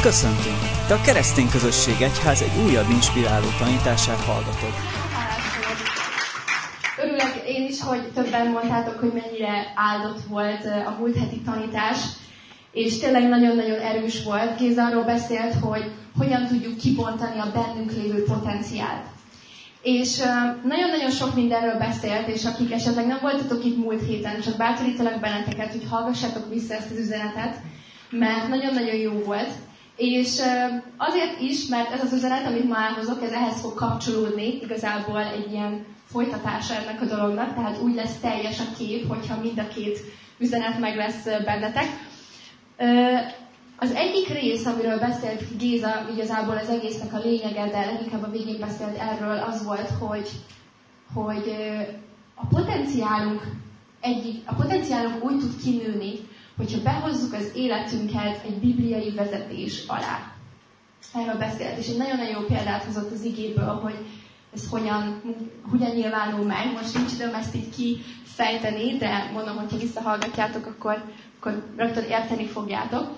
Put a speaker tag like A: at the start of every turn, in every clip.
A: Köszöntünk! Te a Keresztény Közösség Egyház egy újabb inspiráló tanítását hallgatod.
B: Örülök én is, hogy többen mondtátok, hogy mennyire áldott volt a múlt heti tanítás, és tényleg nagyon-nagyon erős volt. Géza arról beszélt, hogy hogyan tudjuk kibontani a bennünk lévő potenciált. És nagyon-nagyon sok mindenről beszélt, és akik esetleg nem voltatok itt múlt héten, csak bátorítalak benneteket, hogy hallgassátok vissza ezt az üzenetet, mert nagyon-nagyon jó volt. És azért is, mert ez az üzenet, amit ma elhozok, ez ehhez fog kapcsolódni, igazából egy ilyen folytatása ennek a dolognak, tehát úgy lesz teljes a kép, hogyha mind a két üzenet meg lesz bennetek. Az egyik rész, amiről beszélt Géza, igazából az egésznek a lényege, de leginkább a végén beszélt erről, az volt, hogy a potenciálunk úgy tud kinőni, hogyha behozzuk az életünket egy bibliai vezetés alá. Erről beszélt, és egy nagyon-nagyon jó példát hozott az igéből, hogy ez hogyan nyilvánul meg. Most nincs időm ezt így kifejteni, de mondom, hogyha visszahallgatjátok, akkor rögtön érteni fogjátok.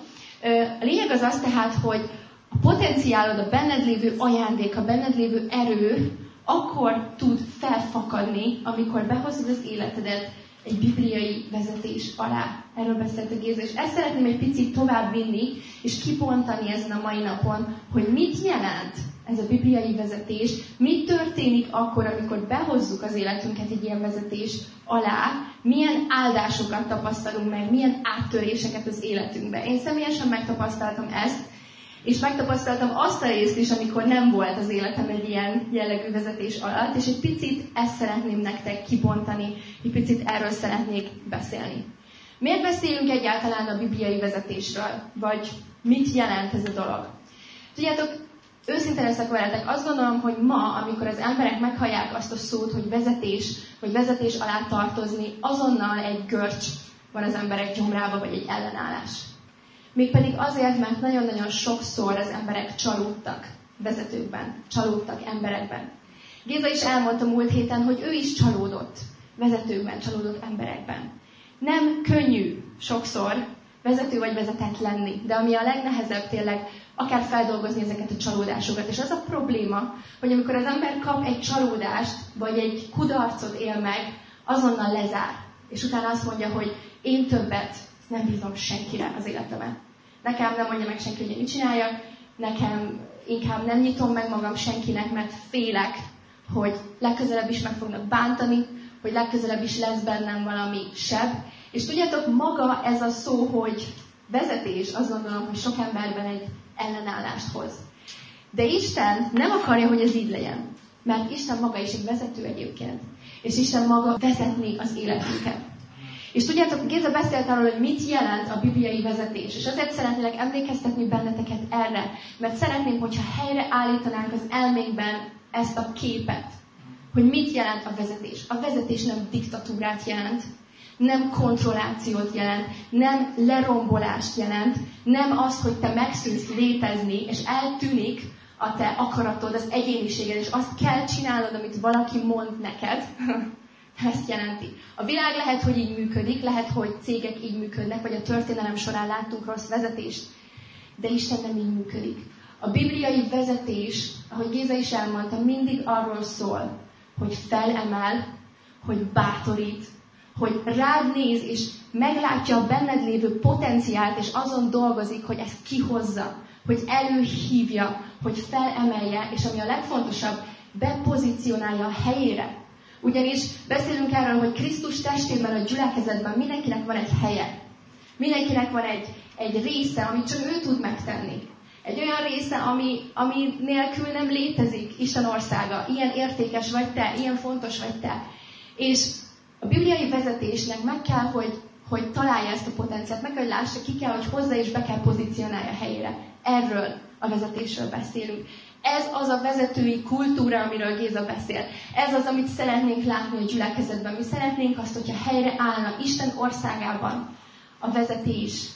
B: A lényeg az tehát, hogy a potenciálod, a benned lévő ajándék, a benned lévő erő akkor tud felfakadni, amikor behozod az életedet egy bibliai vezetés alá. Erről beszélt a Géza, és ezt szeretném egy picit tovább vinni, és kibontani ezen a mai napon, hogy mit jelent ez a bibliai vezetés, mit történik akkor, amikor behozzuk az életünket egy ilyen vezetés alá, milyen áldásokat tapasztalunk meg, milyen áttöréseket az életünkben. Én személyesen megtapasztaltam ezt, és megtapasztaltam azt a részt is, amikor nem volt az életem egy ilyen jellegű vezetés alatt, és egy picit ezt szeretném nektek kibontani, egy picit erről szeretnék beszélni. Miért beszélünk egyáltalán a bibliai vezetésről? Vagy mit jelent ez a dolog? Tudjátok, őszintén leszek veletek, azt gondolom, hogy ma, amikor az emberek meghallják azt a szót, hogy vezetés, vagy vezetés alá tartozni, azonnal egy görcs van az emberek gyomrába, vagy egy ellenállás. Mégpedig azért, mert nagyon-nagyon sokszor az emberek csalódtak vezetőkben, csalódtak emberekben. Géza is elmondta múlt héten, hogy ő is csalódott vezetőkben, csalódott emberekben. Nem könnyű sokszor vezető vagy vezetett lenni, de ami a legnehezebb tényleg, akár feldolgozni ezeket a csalódásokat. És az a probléma, hogy amikor az ember kap egy csalódást, vagy egy kudarcot él meg, azonnal lezár. És utána azt mondja, hogy én többet nem bízom senkire az életemet. Nekem nem mondja meg senki, hogy mit csináljak, nekem inkább nem nyitom meg magam senkinek, mert félek, hogy legközelebb is meg fognak bántani, hogy legközelebb is lesz bennem valami seb. És tudjátok, maga ez a szó, hogy vezetés, azt gondolom, hogy sok emberben egy ellenállást hoz. De Isten nem akarja, hogy ez így legyen. Mert Isten maga is egy vezető egyébként. És Isten maga vezetni az életünket. És tudjátok, Géza beszélt arról, hogy mit jelent a bibliai vezetés. És azért szeretnélek emlékeztetni benneteket erre, mert szeretném, hogyha helyre állítanánk az elménkben ezt a képet, hogy mit jelent a vezetés. A vezetés nem diktatúrát jelent, nem kontrollációt jelent, nem lerombolást jelent, nem azt, hogy te megszűnsz létezni, és eltűnik a te akaratod, az egyéniséged, és azt kell csinálnod, amit valaki mond neked. Ezt jelenti. A világ lehet, hogy így működik, lehet, hogy cégek így működnek, vagy a történelem során láttunk rossz vezetést, de Isten nem így működik. A bibliai vezetés, ahogy Géza is elmondta, mindig arról szól, hogy felemel, hogy bátorít, hogy rád néz, és meglátja a benned lévő potenciált, és azon dolgozik, hogy ezt kihozza, hogy előhívja, hogy felemelje, és ami a legfontosabb, bepozícionálja a helyére. Ugyanis beszélünk erről, hogy Krisztus testében, a gyülekezetben mindenkinek van egy helye. Mindenkinek van egy része, amit csak ő tud megtenni. Egy olyan része, ami nélkül nem létezik Isten országa. Ilyen értékes vagy te, ilyen fontos vagy te. És a bibliai vezetésnek meg kell, hogy találja ezt a potenciált, meg kell, hogy lássa, ki kell, hogy hozzá és be kell pozícionálja a helyére. Erről a vezetésről beszélünk. Ez az a vezetői kultúra, amiről Géza beszél. Ez az, amit szeretnénk látni a gyülekezetben. Mi szeretnénk azt, hogyha helyre állna Isten országában a vezetés.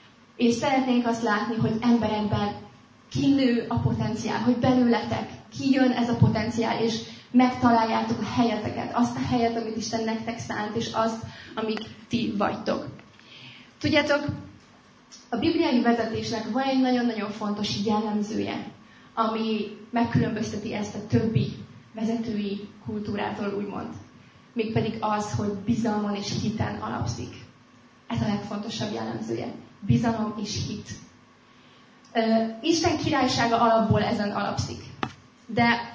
B: És szeretnénk azt látni, hogy emberekben kinő a potenciál, hogy belőletek kijön ez a potenciál, és megtaláljátok a helyeteket, azt a helyet, amit Isten nektek szánt, és azt, amik ti vagytok. Tudjátok, A bibliai vezetésnek van egy nagyon-nagyon fontos jellemzője, ami megkülönbözteti ezt a többi vezetői kultúrától, úgymond. Mégpedig az, hogy bizalmon és hiten alapszik. Ez a legfontosabb jellemzője. Bizalom és hit. Isten királysága alapból ezen alapszik. De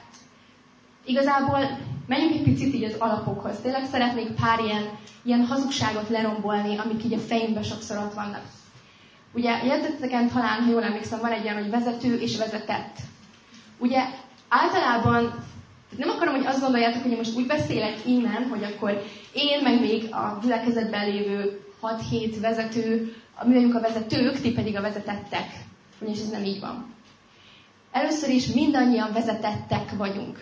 B: igazából menjünk egy picit így az alapokhoz. Tényleg szeretnék pár ilyen hazugságot lerombolni, amik így a fejünkben sokszor ott vannak. Ugye jegyzeteken talán, ha jól emlékszem, van egy ilyen, hogy vezető és vezetett. Ugye általában nem akarom, hogy azt gondoljátok, hogy én most úgy beszélek innen, hogy akkor én, meg még a gyülekezetben lévő 6-7 vezető, mi vagyunk a vezetők, ti pedig a vezetettek. Ugyanis ez nem így van. Először is mindannyian vezetettek vagyunk.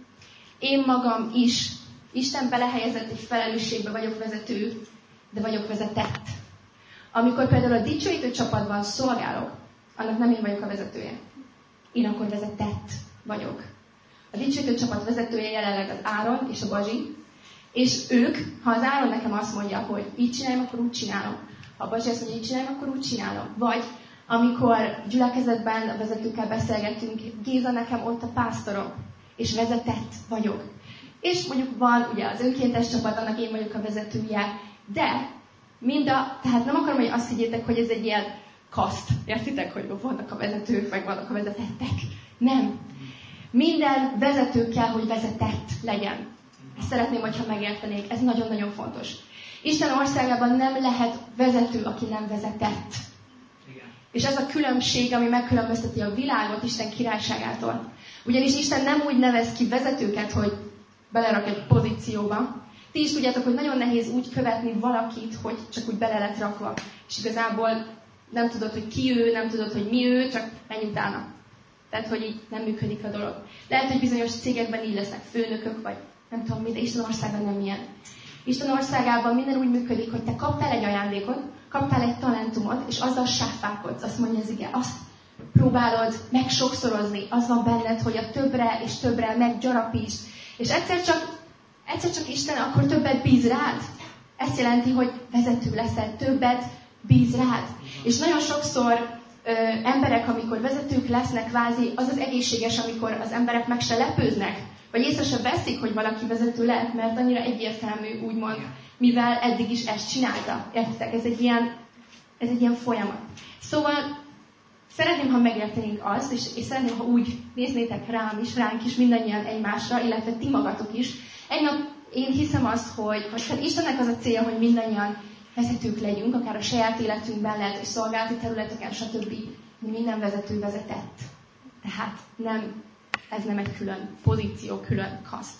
B: Én magam is, Isten belehelyezett egy felelősségbe, vagyok vezető, de vagyok vezetett. Amikor például a dicsőítő csapatban szolgálok, annak nem én vagyok a vezetője. Én akkor vezetett vagyok. A dicsőítő csapat vezetője jelenleg az Áron és a Bazsi, és ők, ha az Áron nekem azt mondja, hogy így csináljam, akkor úgy csinálom. Ha a Bazsi azt mondja, így csináljam, akkor úgy csinálom. Vagy amikor gyülekezetben a vezetőkkel beszélgetünk, Géza nekem ott a pásztorom, és vezetett vagyok. És mondjuk van ugye az önkéntes csapat, annak én vagyok a vezetője, de tehát nem akarom, hogy azt higgyétek, hogy ez egy ilyen kaszt. Értitek, hogy vannak a vezetők, meg vannak a vezetettek? Nem. Minden vezető kell, hogy vezetett legyen. Ezt szeretném, hogyha megértenék. Ez nagyon-nagyon fontos. Isten országában nem lehet vezető, aki nem vezetett. Igen. És ez a különbség, ami megkülönbözteti a világot Isten királyságától. Ugyanis Isten nem úgy nevez ki vezetőket, hogy belerak egy pozícióba. Ti is tudjátok, hogy nagyon nehéz úgy követni valakit, hogy csak úgy bele lett rakva. És igazából nem tudod, hogy ki ő, nem tudod, hogy mi ő, csak menj utána. Tehát, hogy így nem működik a dolog. Lehet, hogy bizonyos cégekben így lesznek főnökök, vagy nem tudom mi, de Isten országban nem ilyen. Isten országában minden úgy működik, hogy te kaptál egy ajándékot, kaptál egy talentumot, és azzal sáfálkodsz, azt mondja az ige, azt próbálod megsokszorozni, az van benned, hogy a többre és többre meggyarapítsd. És egyszer csak Isten akkor többet bíz rád. Ezt jelenti, hogy vezető leszel, többet bíz rád. És nagyon sokszor emberek, amikor vezetők lesznek, kvázi, az egészséges, amikor az emberek meg se lepődnek, vagy észre se veszik, hogy valaki vezető lehet, mert annyira egyértelmű, úgymond, mivel eddig is ezt csinálta. Értitek? Ez egy ilyen folyamat. Szóval szeretném, ha megértenénk azt, és szeretném, ha úgy néznétek rám is, ránk is, mindannyian egymásra, illetve ti magatok is. Egy nap én hiszem azt, hogy Istennek az a célja, hogy mindannyian vezetők legyünk, akár a saját életünkben lehet, és szolgálati területeken, stb. Minden vezető vezetett. Tehát ez nem egy külön pozíció, külön kaszt.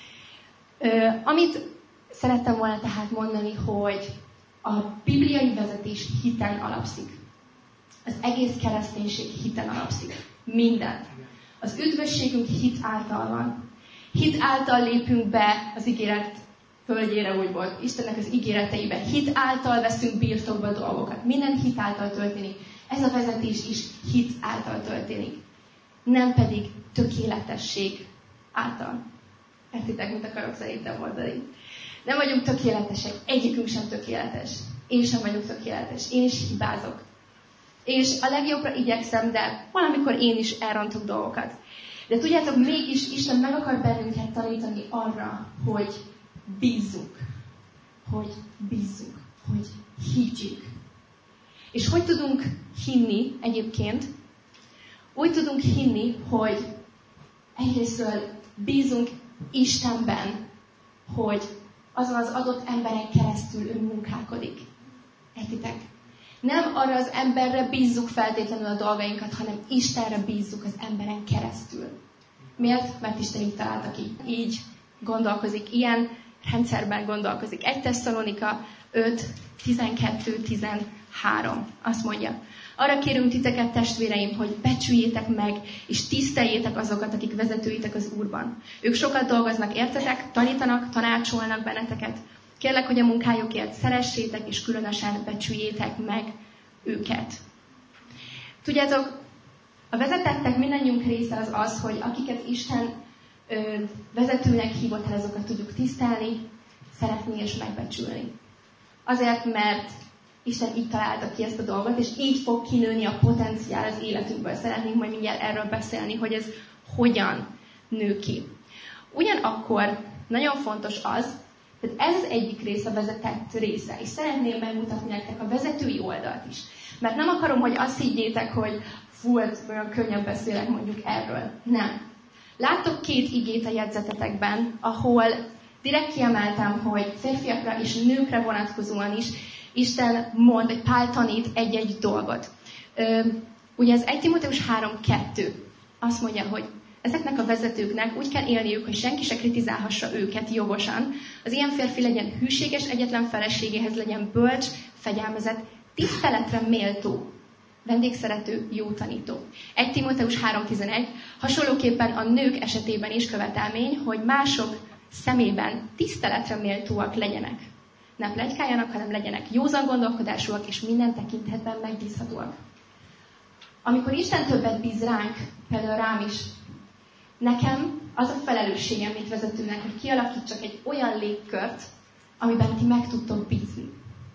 B: Amit szerettem volna tehát mondani, hogy a bibliai vezetés hiten alapszik. Az egész kereszténység hiten alapszik. Minden. Az üdvösségünk hit által van. Hit által lépünk be az ígéret földjére, úgymond, Istennek az ígéreteibe. Hit által veszünk birtokba dolgokat. Minden hit által történik. Ez a vezetés is hit által történik. Nem pedig tökéletesség által. Értitek, mit akarok szerintem mondani? Nem vagyunk tökéletesek. Egyikünk sem tökéletes. Én sem vagyok tökéletes. Én is hibázok. És a legjobbra igyekszem, de valamikor én is elrontok dolgokat. De tudjátok, mégis Isten meg akar bennünket tanítani arra, hogy bízzunk. Hogy higgyük. És hogy tudunk hinni egyébként? Úgy tudunk hinni, hogy egyrésztről bízunk Istenben, hogy azon az adott emberen keresztül ő munkálkodik. Értitek? Nem arra az emberre bízzuk feltétlenül a dolgainkat, hanem Istenre bízzuk az emberen keresztül. Miért? Mert Isten így találta ki. Így gondolkozik, ilyen rendszerben gondolkozik. 1 Tesszalonika 5, 12-13. Azt mondja. Arra kérünk titeket, testvéreim, hogy becsüljétek meg, és tiszteljétek azokat, akik vezetőitek az Úrban. Ők sokat dolgoznak értetek, tanítanak, tanácsolnak benneteket. Kérlek, hogy a munkájukért szeressétek, és különösen becsüljétek meg őket. Tudjátok, a vezetettek mindannyiunk része az, hogy akiket Isten vezetőnek hívott el, azokat tudjuk tisztelni, szeretni és megbecsülni. Azért, mert Isten így találta ki ezt a dolgot, és így fog kinőni a potenciál az életünkből. Szeretnénk majd mindjárt erről beszélni, hogy ez hogyan nő ki. Ugyanakkor nagyon fontos az, hogy ez az egyik része, a vezetett része, és szeretném megmutatni nektek a vezetői oldalt is. Mert nem akarom, hogy azt higgyétek, hogy olyan könnyen beszélek mondjuk erről. Nem. Láttok 2 igét a jegyzetetekben, ahol direkt kiemeltem, hogy férfiakra és nőkre vonatkozóan is Isten mond, hogy Pál tanít egy-egy dolgot. Ugye az 1 Timóteus 3:2 azt mondja, hogy ezeknek a vezetőknek úgy kell élniük, hogy senki se kritizálhassa őket jogosan. Az ilyen férfi legyen hűséges, egyetlen feleségéhez legyen bölcs, fegyelmezett, tiszteletre méltó, vendégszerető, jó tanító. 1 Timóteus 3:11. Hasonlóképpen a nők esetében is követelmény, hogy mások szemében tiszteletre méltóak legyenek. Ne pletykáljanak, hanem legyenek józan gondolkodásúak, és minden tekintetben megbízhatóak. Amikor Isten többet bíz ránk, például rám is, nekem az a felelősségem, mint vezetőnek, hogy kialakítsak egy olyan légkört, amiben ti meg tudtok bízni.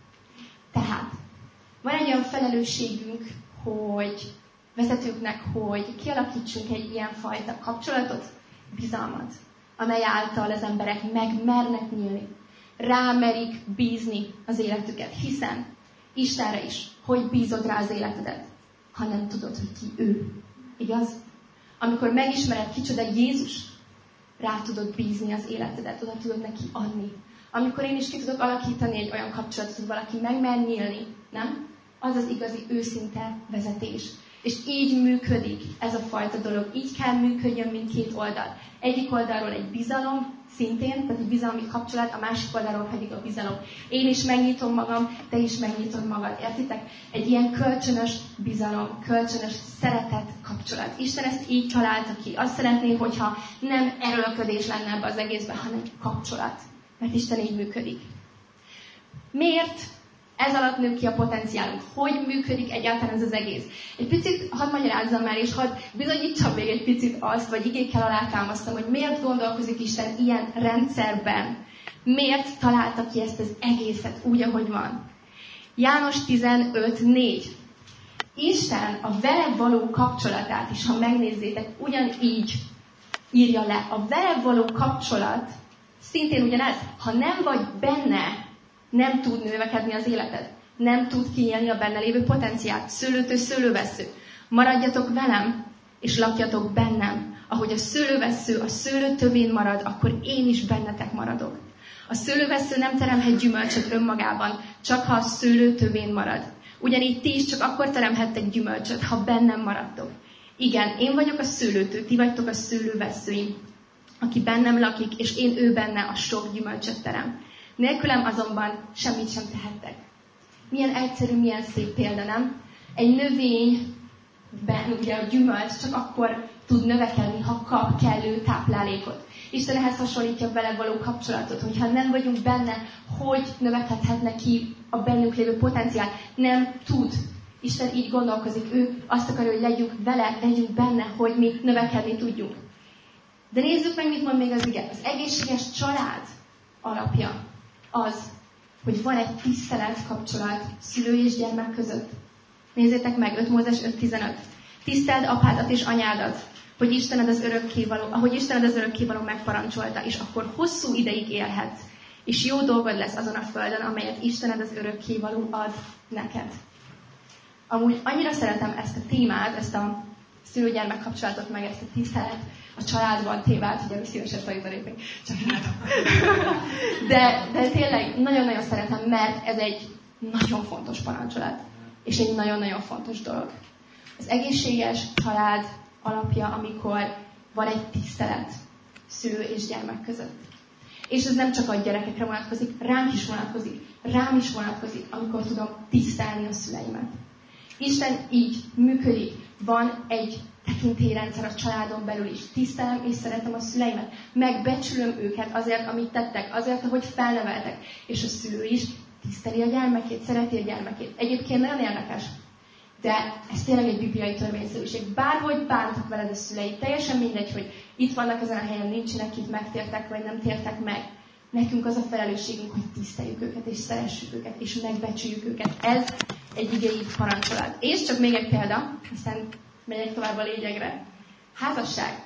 B: Tehát van egy olyan felelősségünk, hogy vezetőknek, hogy kialakítsunk egy ilyenfajta kapcsolatot, bizalmat, amely által az emberek megmernek nyílni, rámerik bízni az életüket, hiszen Istenre is, hogy bízod rá az életedet, ha nem tudod, hogy ki ő. Igaz? Amikor megismered kicsoda Jézus, rá tudod bízni az életedet, oda tudod neki adni. Amikor én is ki tudok alakítani egy olyan kapcsolatot, hogy valaki megmer nyílni, nem? Az az igazi, őszinte vezetés. És így működik ez a fajta dolog. Így kell működjön mindkét oldal. Egyik oldalról egy bizalom, szintén, tehát egy bizalmi kapcsolat, a másik oldalról pedig a bizalom. Én is megnyitom magam, te is megnyitod magad. Értitek? Egy ilyen kölcsönös bizalom, kölcsönös szeretet kapcsolat. Isten ezt így találta ki. Azt szeretné, hogyha nem erőlködés lenne ebbe az egészben, hanem kapcsolat. Mert Isten így működik. Miért? Ez alatt nő ki a potenciálunk. Hogy működik egyáltalán ez az egész? Egy picit hadd magyarázzam már, és hadd bizonyítsam még egy picit azt, vagy igékkel alátámasztom, hogy miért gondolkozik Isten ilyen rendszerben. Miért találta ki ezt az egészet úgy, ahogy van. János 15:4. Isten a vele való kapcsolatát is, ha megnézzétek, ugyanígy írja le. A vele való kapcsolat szintén ugyanez. Ha nem vagy benne, nem tud növekedni az életed. Nem tud kinyílni a benne lévő potenciált. Szőlőtől szőlővessző. Maradjatok velem, és lakjatok bennem. Ahogy a szőlővessző a szőlő tövén marad, akkor én is bennetek maradok. A szőlővessző nem teremhet gyümölcsöt önmagában, csak ha a szőlő tövén marad. Ugyanígy ti is csak akkor teremhettek gyümölcsöt, ha bennem maradtok. Igen, én vagyok a szőlőtő, ti vagytok a szőlővesszőim. Aki bennem lakik, és én ő benne, a sok gyümölcsöt terem. Nélkülem azonban semmit sem tehettek. Milyen egyszerű, milyen szép példa, nem? Egy növényben ugye a gyümölcs csak akkor tud növekedni, ha kap kellő táplálékot. Isten ehhez hasonlítja vele való kapcsolatot, hogyha nem vagyunk benne, hogy növekedhetne ki a bennünk lévő potenciál. Nem tud. Isten így gondolkozik. Ő azt akarja, hogy legyünk vele, legyünk benne, hogy mi növekedni tudjunk. De nézzük meg, mit mond még az ige. Az egészséges család alapja az, hogy van egy tisztelet kapcsolat szülő és gyermek között. Nézzétek meg, 5 Mózes 5:15. Tiszteld apádat és anyádat, hogy Istened az örökkévaló, ahogy Istened az örökkévaló megparancsolta, és akkor hosszú ideig élhetsz, és jó dolgod lesz azon a földön, amelyet Istened az örökkévaló ad neked. Amúgy annyira szeretem ezt a témát, ezt a szülő-gyermek kapcsolatot, meg ezt a tisztelet a családban témát, ugye mi szívesen felütenépünk. De tényleg nagyon-nagyon szeretem, mert ez egy nagyon fontos parancsolat. És egy nagyon-nagyon fontos dolog. Az egészséges család alapja, amikor van egy tisztelet szülő és gyermek között. És ez nem csak a gyerekekre vonatkozik, ránk is vonatkozik. Rám is vonatkozik, amikor tudom tisztelni a szüleimet. Isten így működik. Van egy tekintélyrendszer a családon belül is. Tisztelem és szeretem a szüleimet. Megbecsülöm őket azért, amit tettek, azért, ahogy felneveltek. És a szülő is tiszteli a gyermekét, szereti a gyermekét. Egyébként nagyon érdekes. De ez tényleg egy bibliai törvényszerűség. Bárhogy bántak veled a szüleid, teljesen mindegy, hogy itt vannak ezen a helyen, nincsenek itt, megtértek, vagy nem tértek meg. Nekünk az a felelősségünk, hogy tiszteljük őket, és szeressük őket, és megbecsüljük őket. Ez egy igei parancsolat. És csak még egy példa, aztán megyek tovább a lényegre. Házasság.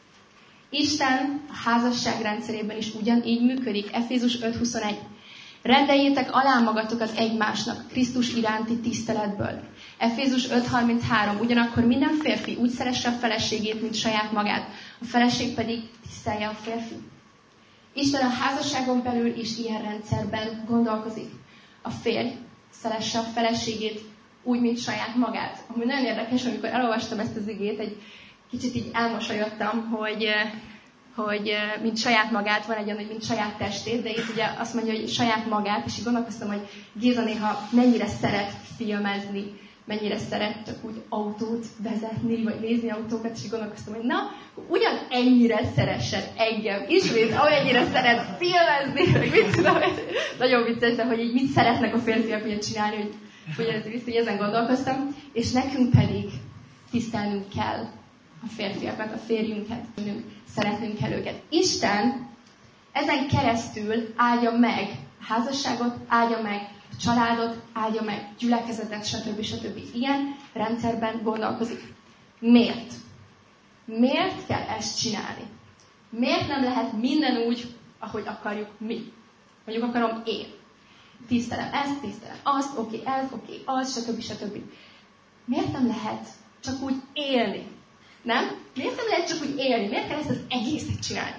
B: Isten a házasság rendszerében is ugyanígy működik. Efézus 5:21. Rendeljétek alá magatokat egymásnak Krisztus iránti tiszteletből. Efézus 5:33. Ugyanakkor minden férfi úgy szeresse a feleségét, mint saját magát. A feleség pedig tisztelje a férfi. Isten a házasságon belül is ilyen rendszerben gondolkozik. A férj szeresse a feleségét úgy, mint saját magát. Ami nagyon érdekes, amikor elolvastam ezt az igét, egy kicsit így elmosolyodtam, hogy mint saját magát, van egy olyan, hogy mint saját testét, de itt ugye azt mondja, hogy saját magát, és így gondolkoztam, hogy Géza néha mennyire szeret filmezni, mennyire szeret csak úgy autót vezetni, vagy nézni autókat, és így gondolkoztam, hogy na, ugyan ennyire szeressen engem ismét, amennyire szeret filmezni, vagy mit tudom, nagyon vicces, de hogy így mit szeretnek a férfiak ugye csinálni, hogy ezen gondolkoztam, és nekünk pedig tisztelnünk kell a férfiakat, a férjünket, szeretnünk kell őket. Isten ezen keresztül áldja meg a házasságot, áldja meg a családot, áldja meg gyülekezetet, stb. Ilyen rendszerben gondolkozik. Miért? Miért kell ezt csinálni? Miért nem lehet minden úgy, ahogy akarjuk mi? Mondjuk akarom én. Tisztelem ezt, tisztelem azt, oké, ez, oké, az, stb. Miért nem lehet csak úgy élni? Nem? Miért nem lehet csak úgy élni? Miért kell ezt az egészet csinálni?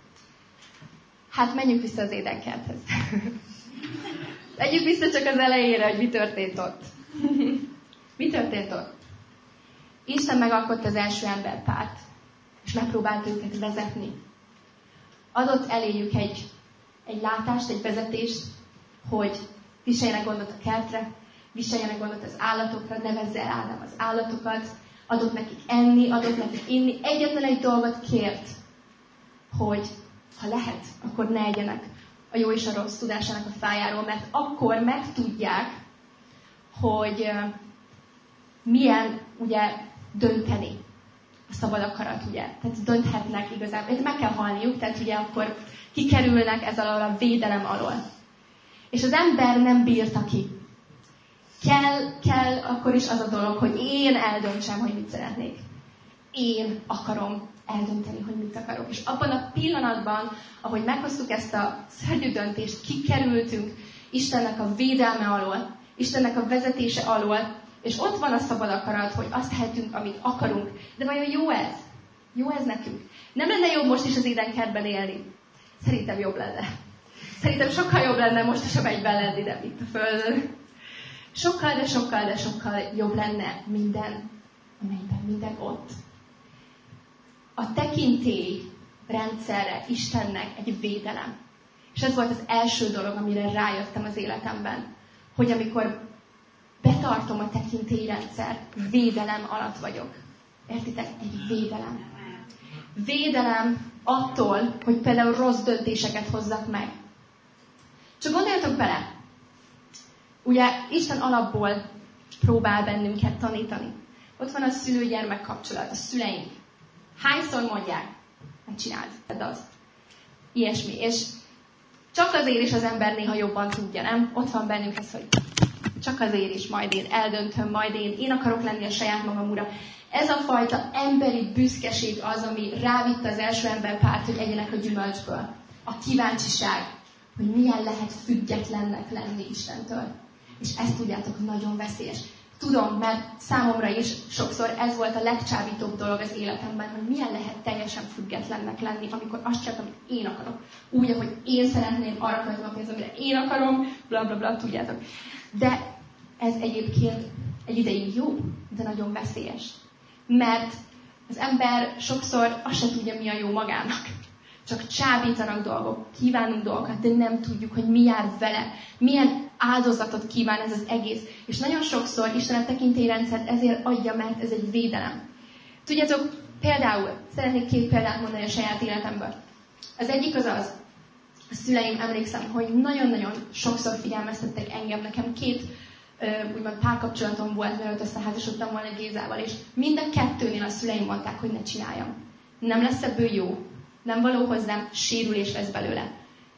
B: Hát menjünk vissza az édenkerthez. Menjünk vissza csak az elejére, hogy mi történt ott. Mi történt ott? Isten megalkotta az első emberpárt, és megpróbált őket vezetni. Adott eléjük egy látást, egy vezetést, hogy viseljenek gondot a kertre, viseljenek gondot az állatokra, nevezze el Ádám az állatokat, adott nekik enni, adott nekik inni. Egyetlen egy dolgot kért, hogy ha lehet, akkor ne egyenek a jó és a rossz tudásának a fájáról, mert akkor megtudják, hogy milyen ugye dönteni a szabad akarat, ugye. Tehát dönthetnek igazából. Meg kell halniuk, tehát ugye akkor kikerülnek ez alól a védelem alól. És az ember nem bírta ki. Kell akkor is az a dolog, hogy én eldöntsem, hogy mit szeretnék. Én akarom eldönteni, hogy mit akarok. És abban a pillanatban, ahogy meghoztuk ezt a szörnyű döntést, kikerültünk Istennek a védelme alól, Istennek a vezetése alól, és ott van a szabad akarat, hogy azt tehetünk, amit akarunk. De vajon jó ez? Jó ez nekünk? Nem lenne jobb most is az édenkertben élni? Szerintem jobb lenne. Szerintem sokkal jobb lenne most is a mennyben lenni, de itt a földön. Sokkal, de sokkal jobb lenne minden a mennyben, minden ott. A tekintély rendszerre Istennek egy védelem. És ez volt az első dolog, amire rájöttem az életemben, hogy amikor betartom a tekintélyrendszer, védelem alatt vagyok. Értitek? Egy védelem. Védelem attól, hogy például rossz döntéseket hozzak meg. Csak gondoljatok bele, ugye Isten alapból próbál bennünket tanítani. Ott van a szülő-gyermek kapcsolat, a szüleink. Hányszor mondják, megcsináld, tedd azt. Ilyesmi. És csak azért is az ember néha jobban tudja, nem? Ott van bennünk ez, hogy csak azért is majd én eldöntöm, majd én akarok lenni a saját magam ura. Ez a fajta emberi büszkeség az, ami rávitte az első emberpárt, hogy egyenek a gyümölcsből. A kíváncsiság, hogy milyen lehet függetlennek lenni Istentől. És ezt tudjátok, nagyon veszélyes. Tudom, mert számomra is sokszor ez volt a legcsábítóbb dolog az életemben, hogy milyen lehet teljesen függetlennek lenni, amikor azt csinálom, amit én akarok. Úgy, ahogy én szeretném, arra költöm a pénzt, amire én akarom, bla, tudjátok. De ez egyébként egy ideig jó, de nagyon veszélyes. Mert az ember sokszor azt se tudja, mi a jó magának. Csak csábítanak dolgok, kívánunk dolgokat, de nem tudjuk, hogy mi jár vele. Milyen áldozatot kíván ez az egész. És nagyon sokszor Isten a tekintélyrendszert ezért adja, mert ez egy védelem. Tudjátok, például, szeretnék 2 példát mondani a saját életemből. Az egyik az, a szüleim, emlékszem, hogy nagyon-nagyon sokszor figyelmeztettek engem. Nekem 2 úgymond párkapcsolatom volt, mielőtt összeházasodtam volna Gézával, és mind a 2-nél a szüleim mondták, hogy ne csináljam. Nem lesz ebből jó. Nem való hozzám, sérülés lesz belőle.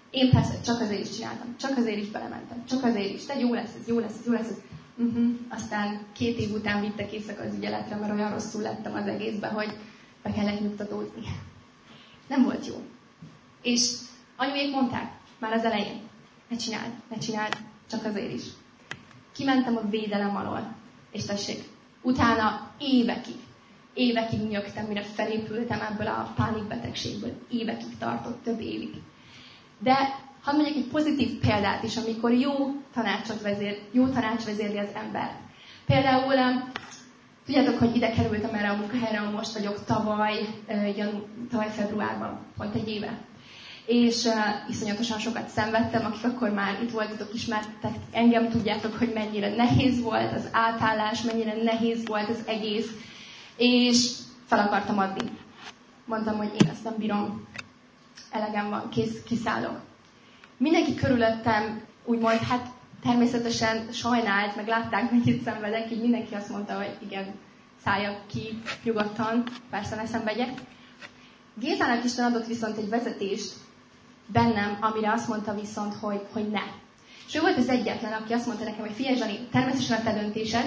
B: Én persze csak azért is csináltam, csak azért is belementem, csak azért is, de jó lesz ez. Aztán 2 év után vittek éjszaka az ügyeletre, mert olyan rosszul lettem az egészben, hogy be kellett nyugtatózni. Nem volt jó. És anyuék mondták már az elején, ne csináld, csak azért is. Kimentem a védelem alól, és tessék, utána évekig nyögtem, mire felépültem ebből a pánikbetegségből. Évekig tartott, több évig. De hadd mondjak egy pozitív példát is, amikor jó tanács vezérli az ember. Például, tudjátok, hogy ide kerültem erre a munkahelyre, ahol most vagyok tavaly februárban, pont egy éve. És iszonyatosan sokat szenvedtem, akik akkor már itt voltatok, ismertek engem, tudjátok, hogy mennyire nehéz volt az átállás, mennyire nehéz volt az egész, és fel akartam adni. Mondtam, hogy én ezt nem bírom, elegem van, kiszállok. Mindenki körülöttem úgymond, hát természetesen sajnált, meg látták, mennyit szenvedek, így mindenki azt mondta, hogy igen, szálljak ki nyugodtan, persze ne szenvedjek. Gézának Isten adott viszont egy vezetést bennem, amire azt mondta viszont, hogy ne. És ő volt az egyetlen, aki azt mondta nekem, hogy figyelj Zsani, természetesen a te döntésed,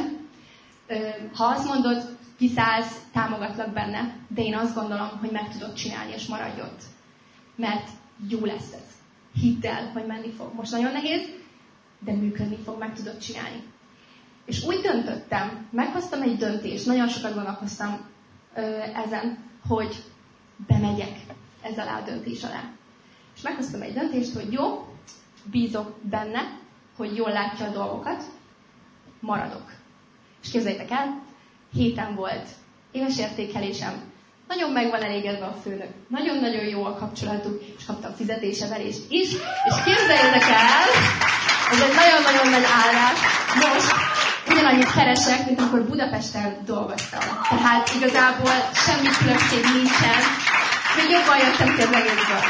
B: ha azt mondod, kiszállsz, támogatlak benne, de én azt gondolom, hogy meg tudod csinálni, és maradj ott. Mert jó lesz ez. Hidd el, hogy menni fog. Most nagyon nehéz, de működni fog, meg tudod csinálni. És úgy döntöttem, meghoztam egy döntést, nagyon sokat gondolkoztam ezen, hogy bemegyek ez alá a döntés alá. És meghoztam egy döntést, hogy jó, bízok benne, hogy jól látja a dolgokat, maradok. És képzeljétek el, héten volt éves értékelésem, nagyon meg van elégedve a főnök, nagyon-nagyon jó a kapcsolatuk, és kaptam fizetésemelést is, és képzeljétek el, ez egy nagyon-nagyon nagy állás, most ugyanannyit keresek, mint amikor Budapesten dolgoztam. Tehát igazából semmi különbség nincsen, még jobban jöttem ki az egészből.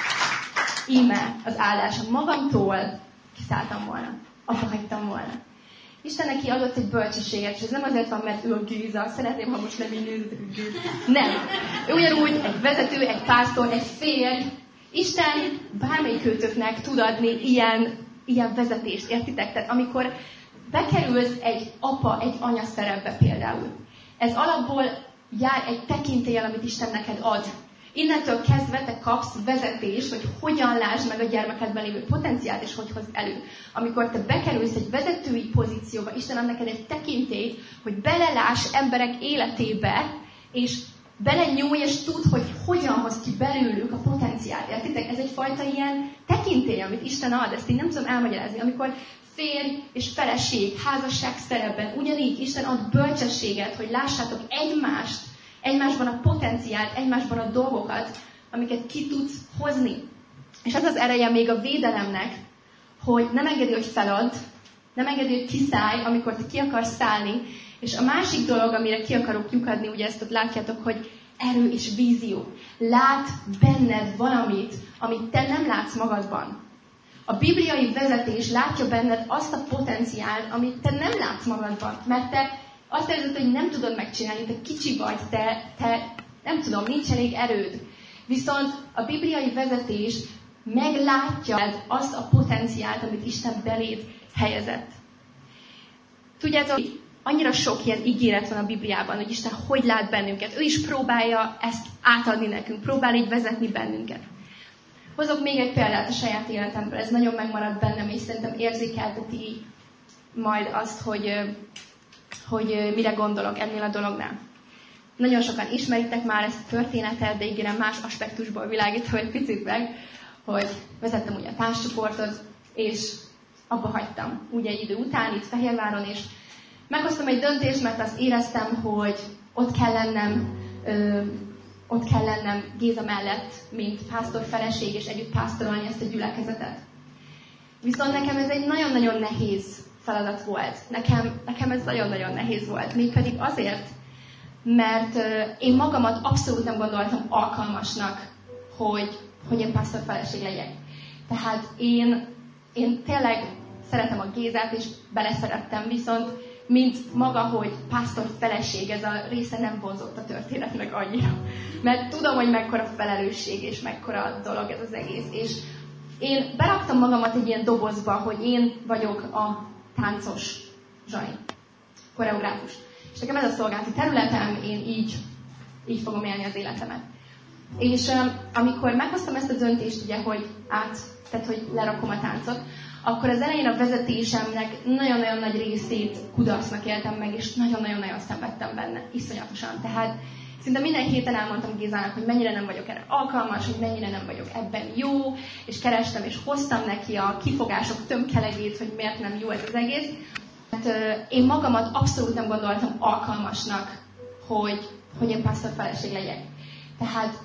B: Íme az áldásom magamtól kiszálltam volna, abba hagytam volna. Isten neki adott egy bölcsességet, és ez nem azért van, mert ő a Géza, szeretném, ha most nem így nézzetek a Géza. Nem. Ő ugyanúgy egy vezető, egy pásztor, egy férj. Isten bármelyikőtöknek tud adni ilyen vezetést, értitek? Tehát amikor bekerülsz egy apa, egy anya szerepbe például, ez alapból jár egy tekintéllyel, amit Isten neked ad. Innentől kezdve te kapsz vezetést, hogy hogyan lásd meg a gyermekedben lévő potenciált, és hogy hozd elő. Amikor te bekerülsz egy vezetői pozícióba, Isten ad neked egy tekintélyt, hogy beleláss emberek életébe, és belenyúlj, és tudd, hogy hogyan hoz ki belőlük a potenciált. Értitek? Ez egyfajta ilyen tekintély, amit Isten ad, ezt én nem tudom elmagyarázni. Amikor férj és feleség, házasság szerepben, ugyanígy Isten ad bölcsességet, hogy lássátok egymásban a potenciált, egymásban a dolgokat, amiket ki tudsz hozni. És ez az ereje még a védelemnek, hogy nem engedi, hogy feladd, nem engedi, hogy kiszállj, amikor te ki akarsz szállni. És a másik dolog, amire ki akarok lyukadni, ugye ezt ott látjátok, hogy erő és vízió. Lát benned valamit, amit te nem látsz magadban. A bibliai vezetés látja benned azt a potenciált, amit te nem látsz magadban. Mert te azt érzed, hogy nem tudod megcsinálni, te kicsi vagy, te nem tudom, nincs elég erőd. Viszont a bibliai vezetés meglátja azt a potenciált, amit Isten beléd helyezett. Tudjátok, annyira sok ilyen ígéret van a Bibliában, hogy Isten hogy lát bennünket. Ő is próbálja ezt átadni nekünk, próbál így vezetni bennünket. Hozok még egy példát a saját életemből, ez nagyon megmaradt bennem, és szerintem érzékelteti majd azt, hogy mire gondolok ennél a dolognál. Nagyon sokan ismeritek már ezt a történetet, de ígérem más aspektusból világítva egy picit meg, hogy vezettem ugye a társcsoportot, és abba hagytam úgy egy idő után, itt Fehérváron, és meghoztam egy döntést, mert azt éreztem, hogy ott kell lennem Géza mellett, mint pásztor feleség, és együtt pásztorolni ezt a gyülekezetet. Viszont nekem ez egy nagyon-nagyon nehéz feladat volt. Nekem ez nagyon-nagyon nehéz volt. Mégpedig azért, mert én magamat abszolút nem gondoltam alkalmasnak, hogy én pásztor feleség legyek. Tehát én tényleg szeretem a Gézát, és beleszerettem, viszont mint maga, hogy pásztor feleség, ez a része nem vonzott a történetnek annyira. Mert tudom, hogy mekkora felelősség, és mekkora dolog ez az egész. És én beraktam magamat egy ilyen dobozba, hogy én vagyok a táncos Zsani, koreográfus. És nekem ez a szolgálati területem, én így fogom élni az életemet. És amikor meghoztam ezt a döntést, ugye, tehát hogy lerakom a táncot, akkor az elején a vezetésemnek nagyon-nagyon nagy részét kudarcnak éltem meg, és nagyon-nagyon-nagyon szenvedtem benne, iszonyatosan. Tehát szinte minden héten elmondtam Gézának, hogy mennyire nem vagyok erre alkalmas, hogy mennyire nem vagyok ebben jó, és kerestem, és hoztam neki a kifogások tömkelegét, hogy miért nem jó ez az egész. Hát, én magamat abszolút nem gondoltam alkalmasnak, hogy én pásztor feleség legyek. Tehát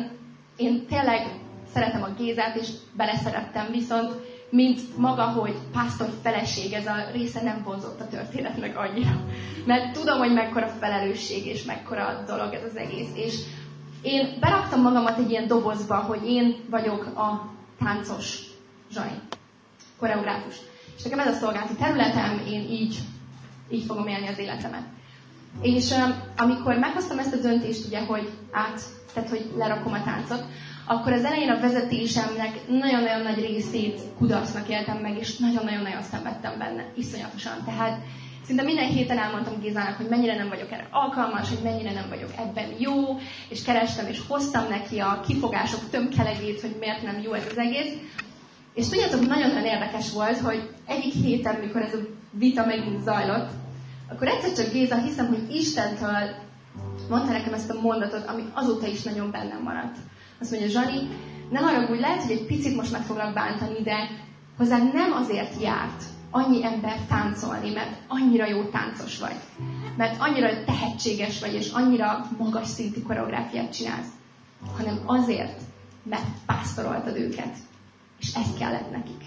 B: én tényleg szeretem a Gézát, és beleszerettem, viszont mint maga, hogy pásztor feleség, ez a része nem vonzott a történetnek annyira. Mert tudom, hogy mekkora felelősség, és mekkora dolog ez az egész. És én beraktam magamat egy ilyen dobozba, hogy én vagyok a táncos Zsani, koreográfus. És nekem ez a szolgálati területem, én így fogom élni az életemet. És amikor meghoztam ezt a döntést, ugye, tehát hogy lerakom a táncot, akkor az elején a vezetésemnek nagyon-nagyon nagy részét kudarcnak éltem meg, és nagyon-nagyon-nagyon szenvedtem benne, iszonyatosan. Tehát szinte minden héten elmondtam Gézának, hogy mennyire nem vagyok erre alkalmas, hogy mennyire nem vagyok ebben jó, és kerestem, és hoztam neki a kifogások tömkelegét, hogy miért nem jó ez az egész. És tudjátok, nagyon-nagyon érdekes volt, hogy egyik héten, mikor ez a vita megint zajlott, akkor egyszer csak Géza, hiszem, hogy Istentől mondta nekem ezt a mondatot, ami azóta is nagyon bennem maradt. Azt mondja, Zsani, ne haragudj, lehet, hogy egy picit most meg foglak bántani, de hozzád nem azért járt annyi ember táncolni, mert annyira jó táncos vagy. Mert annyira tehetséges vagy, és annyira magas szintű koreográfiát csinálsz. Hanem azért, mert pásztoroltad őket. És ez kellett nekik.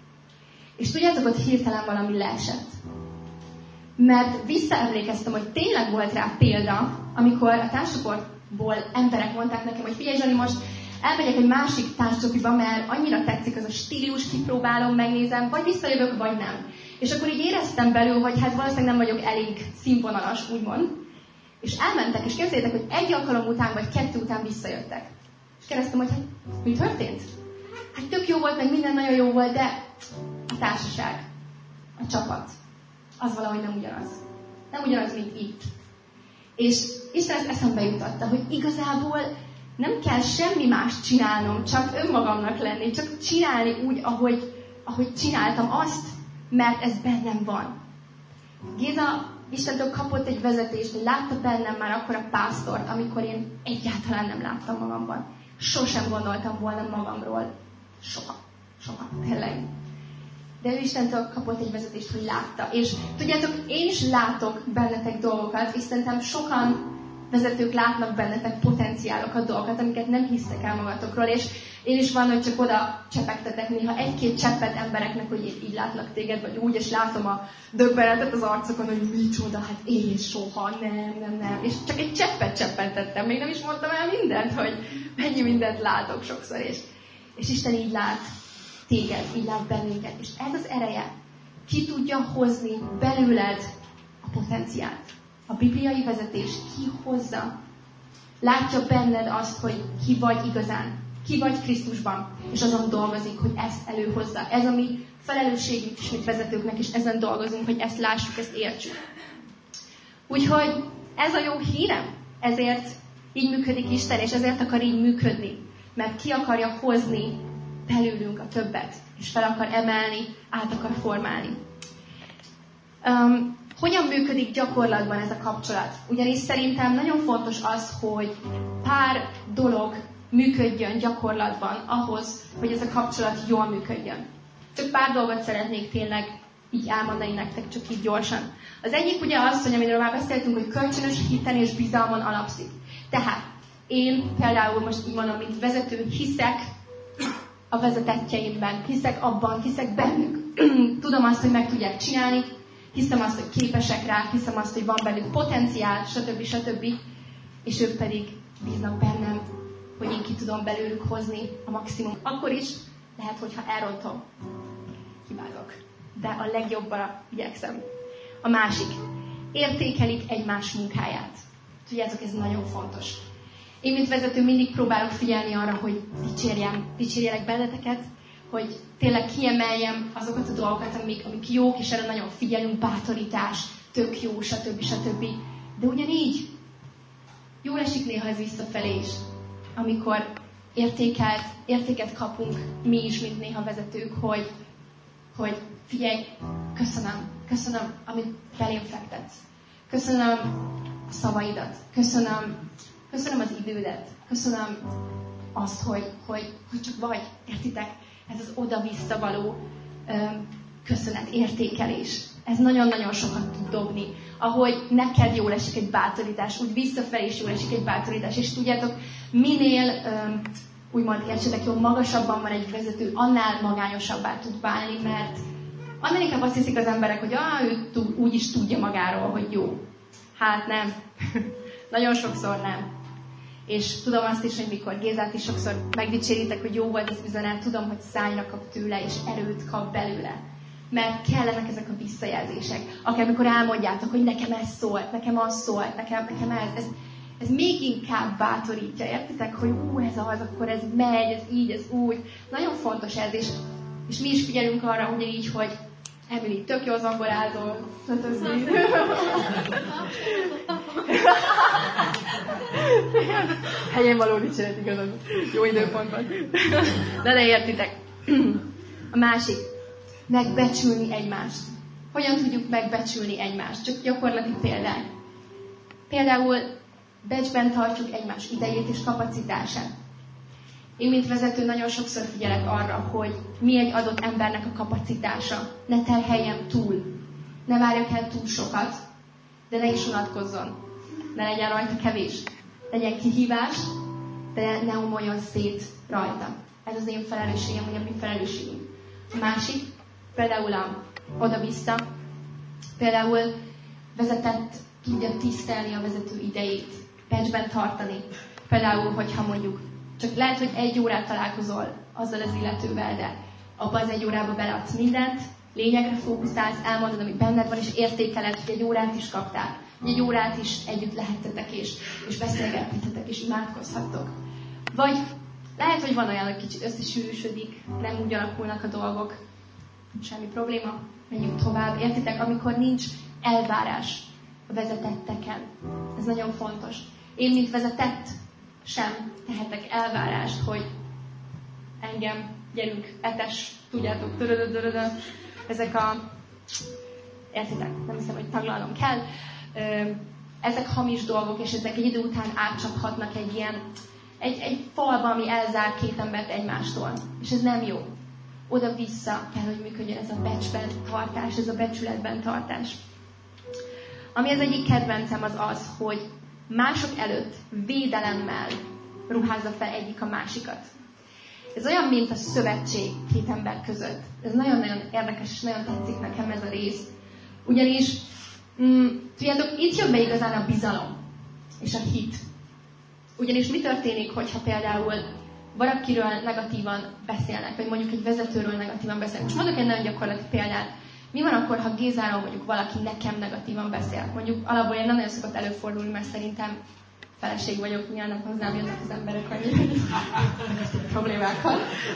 B: És tudjátok, ott hirtelen valami leesett. Mert visszaemlékeztem, hogy tényleg volt rá példa, amikor a táncsoportból emberek mondták nekem, hogy figyelj Zsani, most elmegyek egy másik tánccsopiba, mert annyira tetszik az a stílus, kipróbálom, megnézem, vagy visszajövök, vagy nem. És akkor így éreztem belül, hogy hát valószínűleg nem vagyok elég színvonalas, úgymond. És elmentek, és képzeljétek, hogy egy alkalom után, vagy 2 után visszajöttek. És kérdeztem, hogy hát mi történt? Hát tök jó volt, meg minden nagyon jó volt, de a társaság, a csapat, az valahogy nem ugyanaz. Nem ugyanaz, mint itt. És Isten ezt eszembe jutatta, hogy igazából nem kell semmi más csinálnom, csak önmagamnak lenni, csak csinálni úgy, ahogy csináltam azt, mert ez bennem van. Géza Istentől kapott egy vezetést, hogy látta bennem már akkor a pásztort, amikor én egyáltalán nem láttam magamban. Sosem gondoltam volna magamról. Soha, tényleg. De ő Istentől kapott egy vezetést, hogy látta. És tudjátok, én is látok bennetek dolgokat, és szerintem sokan vezetők látnak bennetek potenciálokat, dolgokat, amiket nem hisztek el magatokról, és én is van, hogy csak oda csepegtetek néha 1-2 cseppet embereknek, hogy így látlak téged, vagy úgy, és látom a döbbenetet az arcokon, hogy micsoda, hát én soha, nem. És csak egy cseppet cseppentettem, még nem is mondtam el mindent, hogy mennyi mindent látok sokszor, és Isten így lát téged, így lát bennünket. És ez az ereje. Ki tudja hozni belőled a potenciált. A bibliai vezetés kihozza. Látja benned azt, hogy ki vagy igazán. Ki vagy Krisztusban. És azon dolgozik, hogy ezt előhozza. Ez a mi felelősségünk is, mint vezetőknek, és ezen dolgozunk, hogy ezt lássuk, ezt értsük. Úgyhogy ez a jó hírem. Ezért így működik Isten, és ezért akar így működni. Mert ki akarja hozni belőlünk a többet, és fel akar emelni, át akar formálni. Hogyan működik gyakorlatban ez a kapcsolat? Ugyanis szerintem nagyon fontos az, hogy pár dolog működjön gyakorlatban ahhoz, hogy ez a kapcsolat jól működjön. Csak pár dolgot szeretnék tényleg így elmondani nektek, csak így gyorsan. Az egyik ugye az, hogy amiről már beszéltünk, hogy kölcsönös hiten és bizalmon alapszik. Tehát én például most így mondom, mint vezető, hiszek a vezetettjeimben, hiszek abban, hiszek bennük. Tudom azt, hogy meg tudják csinálni, hiszem azt, hogy képesek rá, hiszem azt, hogy van bennük potenciál, stb. És ők pedig bíznak bennem, hogy én ki tudom belőlük hozni a maximum. Akkor is lehet, hogyha elrontom, hibázok. De a legjobbra igyekszem. A másik. Értékelik egymás munkáját. Tudjátok, ez nagyon fontos. Én, mint vezető, mindig próbálok figyelni arra, hogy dicsérjelek benneteket, hogy tényleg kiemeljem azokat a dolgokat, amik jók, és erre nagyon figyelünk, bátorítás, tök jó, stb. De ugyanígy jól esik néha ez visszafelé is, amikor értéket kapunk mi is, mint néha vezetők, hogy figyelj, köszönöm, amit belém fektetsz. Köszönöm a szavaidat, köszönöm az idődet, köszönöm azt, hogy csak vagy, értitek? Ez az oda-vissza való köszönet, értékelés. Ez nagyon-nagyon sokat tud dobni. Ahogy neked jól esik egy bátorítás, úgy visszafelé is jól esik egy bátorítás. És tudjátok, minél úgymond értsétek jól, magasabban van egy vezető, annál magányosabbá tud válni, mert annál inkább azt hiszik az emberek, hogy ő úgy is tudja magáról, hogy jó. Hát nem. Nagyon sokszor nem. És tudom azt is, hogy mikor Gézát is sokszor megdicséritek, hogy jó volt az üzenet, tudom, hogy szájra kap tőle, és erőt kap belőle. Mert kellenek ezek a visszajelzések. Akár amikor elmondjátok, hogy nekem ez szólt, nekem az szólt, nekem ez még inkább bátorítja, értitek? Hogy ez az, akkor ez megy, ez így, ez úgy. Nagyon fontos ez, és mi is figyelünk arra ugyanígy, hogy Emily, tök jó zongorázol. Helyén való dicséret, igazad. Jó időpontban. De értitek. A másik. Megbecsülni egymást. Hogyan tudjuk megbecsülni egymást? Csak gyakorlati példák. Például becsben tartjuk egymás idejét és kapacitását. Én, mint vezető, nagyon sokszor figyelek arra, hogy mi egy adott embernek a kapacitása. Ne terheljem túl. Ne várjak el túl sokat, de ne is unatkozzon. Ne legyen rajta kevés. Legyen kihívás, de ne omoljon szét rajta. Ez az én felelősségem, vagy a mi felelősségünk. A másik, például oda-vissza, például vezetett tudja tisztelni a vezető idejét, becsben tartani. Például, hogyha mondjuk csak lehet, hogy 1 órát találkozol azzal az illetővel, de abban az 1 órában beleadsz mindent, lényegre fókuszálsz, elmondod, ami benned van, és értékeled, hogy 1 órát is kaptál. 1 órát is együtt lehettetek, és beszélgethetek, és imádkozhattok. Vagy lehet, hogy van olyan, hogy kicsit összesűrűsödik, nem úgy alakulnak a dolgok, semmi probléma, menjünk tovább. Értitek, amikor nincs elvárás a vezetetteken. Ez nagyon fontos. Én, mint vezetett, sem tehetek elvárást, hogy engem, gyerünk, etes, tudjátok, ezek a... Értitek, nem hiszem, hogy taglalnom kell. Ezek hamis dolgok, és ezek egy idő után átcsaphatnak egy ilyen, egy falba, ami elzár 2 embert egymástól. És ez nem jó. Oda-vissza kell, hogy működjön ez a becsben tartás, ez a becsületben tartás. Ami az egyik kedvencem az, hogy mások előtt védelemmel ruházza fel egyik a másikat. Ez olyan, mint a szövetség 2 ember között. Ez nagyon-nagyon érdekes, és nagyon tetszik nekem ez a rész. Ugyanis, tudjátok, itt jön be igazán a bizalom és a hit. Ugyanis mi történik, hogyha például valakiről negatívan beszélnek, vagy mondjuk egy vezetőről negatívan beszélnek. Most mondok egy nagyon gyakorlati példát. Mi van akkor, ha Gézáról mondjuk valaki nekem negatívan beszél? Mondjuk alapból én nem nagyon szokott előfordulni, mert szerintem feleség vagyok, nyilván hozzám jönnek az emberek annyi problémákkal.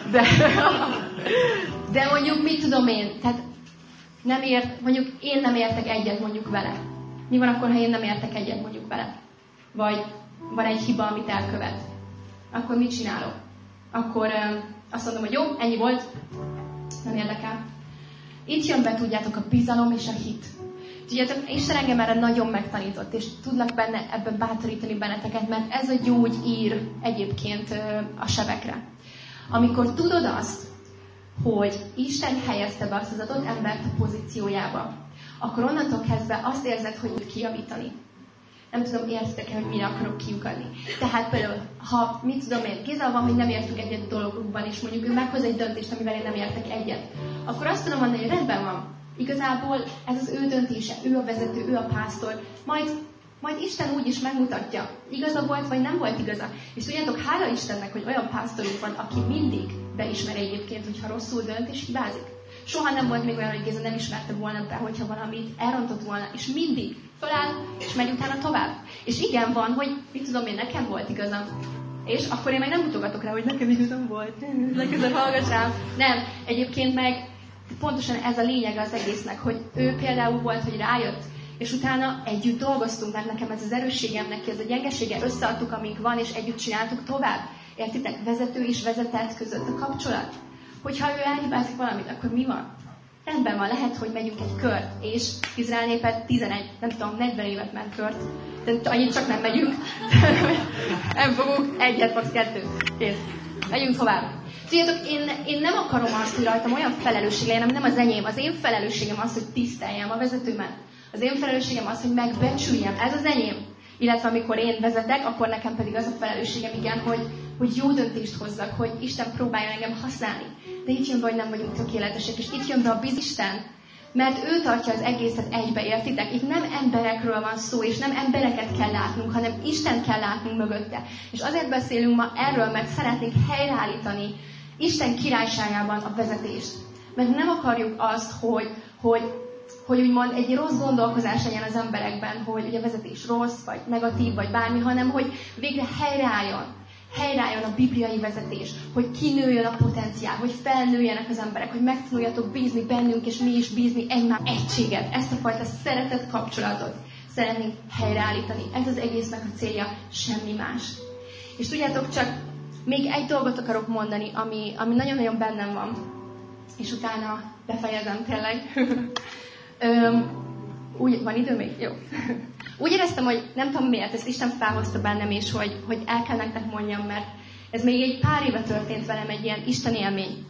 B: De mondjuk mit tudom én? Tehát mondjuk én nem értek egyet mondjuk vele. Mi van akkor, ha én nem értek egyet mondjuk vele? Vagy van egy hiba, amit elkövet. Akkor mit csinálok? Akkor azt mondom, hogy jó, ennyi volt, nem érdekel. Itt jön be, tudjátok, a bizalom és a hit. Tudjátok, Isten engem erre nagyon megtanított, és tudlak benne ebben bátorítani benneteket, mert ez a gyógyír egyébként a sebekre. Amikor tudod azt, hogy Isten helyezte be azt az adott embert a pozíciójába, akkor onnantól kezdve azt érzed, hogy úgy kijavítani. Nem tudom, értitek-e, hogy mire akarok kiukadni. Tehát például, ha mit tudom én, Gézával van, hogy nem értünk egyet dolgokban, és mondjuk ő meghoz egy döntést, amivel én nem értek egyet, akkor azt tudom mondani, hogy rendben van. Igazából ez az ő döntése, ő a vezető, ő a pásztor. Majd Isten úgy is megmutatja, igaza volt, vagy nem volt igaza. És tudjátok, hála Istennek, hogy olyan pásztorunk van, aki mindig beismeri egyébként, hogyha rosszul dönt, és hibázik. Soha nem volt még olyan, hogy Géza nem ismerte volna be, hogyha valamit elrontott volna, és mindig föláll, és megy utána tovább. És igen, van, hogy mit tudom én, nekem volt igazam. És akkor én meg nem mutogatok rá, hogy nekem igazam volt, legközelebb hallgass rám. Nem, egyébként meg pontosan ez a lényeg az egésznek, hogy ő például volt, hogy rájött, és utána együtt dolgoztunk, mert nekem ez az erősségem, neki ez a gyengesége, összeadtuk, amink van, és együtt csináltuk tovább. Értitek? Vezető és vezetett között a kapcsolat. Hogyha ő elhibázik valamit, akkor mi van? Rendben van, lehet, hogy megyünk egy kört, és Izrael néped 11, nem tudom, 40 évet ment kört, de annyit csak nem megyünk. Nem fogunk, egyet, max. 2. Kész. Megyünk tovább. Tudjátok, én nem akarom azt, hogy rajtam olyan felelősség legyen, ami nem az enyém. Az én felelősségem az, hogy tiszteljem a vezetőmet. Az én felelősségem az, hogy megbecsüljem. Ez az enyém. Illetve amikor én vezetek, akkor nekem pedig az a felelősségem, igen, hogy jó döntést hozzak, hogy Isten próbálja engem használni. De itt jön be, hogy nem vagyunk tökéletesek, és itt jön be a Isten, mert ő tartja az egészet egybe, értitek? Itt nem emberekről van szó, és nem embereket kell látnunk, hanem Isten kell látnunk mögötte. És azért beszélünk ma erről, mert szeretnénk helyreállítani Isten királyságában a vezetést. Mert nem akarjuk azt, hogy úgymond egy rossz gondolkozás legyen az emberekben, hogy ugye a vezetés rossz, vagy negatív, vagy bármi, hanem hogy végre helyreálljon a bibliai vezetés, hogy kinőjön a potenciál, hogy felnőjenek az emberek, hogy megtanuljatok bízni bennünk, és mi is bízni egymás egységet. Ezt a fajta szeretett kapcsolatot szeretnénk helyreállítani. Ez az egésznek a célja, semmi más. És tudjátok, csak még egy dolgot akarok mondani, ami nagyon-nagyon bennem van, és utána befejezem tényleg. Úgy, van idő még? Jó. Úgy éreztem, hogy nem tudom miért, ezt Isten felhozta bennem, és hogy el kell nektek mondjam, mert ez még egy pár éve történt velem, egy ilyen Isten élmény.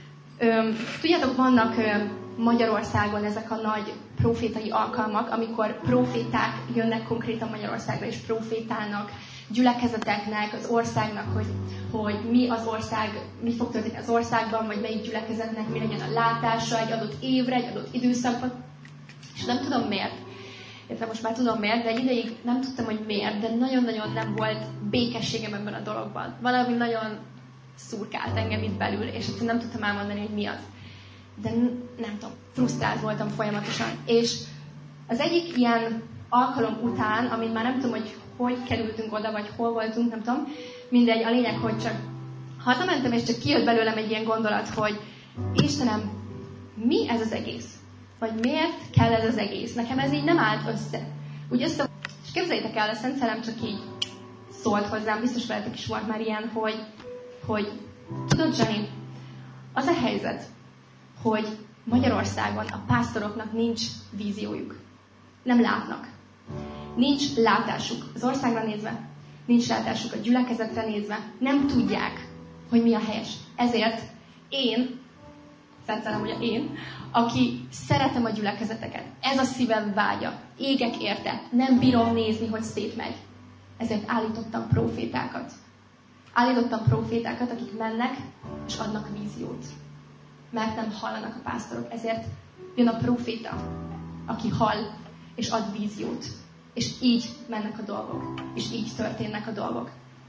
B: Tudjátok, vannak Magyarországon ezek a nagy profétai alkalmak, amikor proféták jönnek konkrétan Magyarországra, és profétálnak gyülekezeteknek, az országnak, hogy mi az ország, mi fog történni az országban, vagy melyik gyülekezetnek mi legyen a látása egy adott évre, egy adott időszakban. És nem tudom miért. Értem, most már tudom miért, de egy ideig nem tudtam, hogy miért, de nagyon-nagyon nem volt békességem ebben a dologban. Valami nagyon szurkált engem itt belül, és azt nem tudtam elmondani, hogy mi az. De nem tudom, frusztrált voltam folyamatosan. És az egyik ilyen alkalom után, amin már nem tudom, hogy kerültünk oda, vagy hol voltunk, nem tudom, mindegy, a lényeg, hogy csak hazamentem, és csak kijött belőlem egy ilyen gondolat, hogy Istenem, mi ez az egész? Vagy miért kell ez az egész? Nekem ez így nem állt össze. És képzeljétek el, a Szent Szellem csak így szólt hozzám, biztos veletek is volt már ilyen, hogy tudod, Zsani, az a helyzet, hogy Magyarországon a pásztoroknak nincs víziójuk. Nem látnak. Nincs látásuk az országra nézve, nincs látásuk a gyülekezetre nézve, nem tudják, hogy mi a helyes. Ezért én, Szent Szellem, ugye én, aki szeretem a gyülekezeteket, ez a szívem vágya, égek érte, nem bírom nézni, hogy szétmegy. Ezért állítottam profétákat. Állítottam profétákat, akik mennek, és adnak víziót. Mert nem hallanak a pásztorok. Ezért jön a proféta, aki hall, és ad víziót. És így mennek a dolgok. És így történnek a dolgok.